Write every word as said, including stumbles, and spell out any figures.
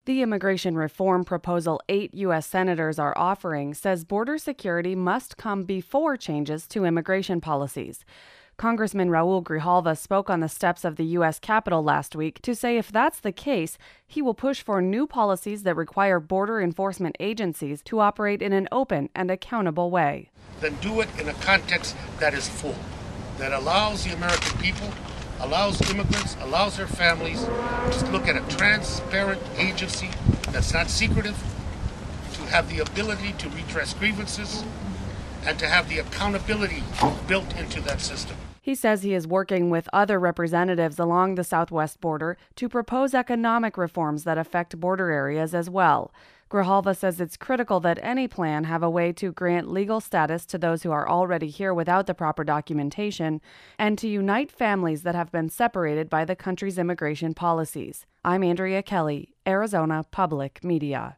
The immigration reform proposal eight U S senators are offering says border security must come before changes to immigration policies. Congressman Raul Grijalva spoke on the steps of the U S Capitol last week to say if that's the case, he will push for new policies that require border enforcement agencies to operate in an open and accountable way. Then do it in a context that is full, that allows the American people, allows immigrants, allows their families to look at a transparent agency that's not secretive, to have the ability to redress grievances, and to have the accountability built into that system. He says he is working with other representatives along the southwest border to propose economic reforms that affect border areas as well. Grijalva says it's critical that any plan have a way to grant legal status to those who are already here without the proper documentation and to unite families that have been separated by the country's immigration policies. I'm Andrea Kelly, Arizona Public Media.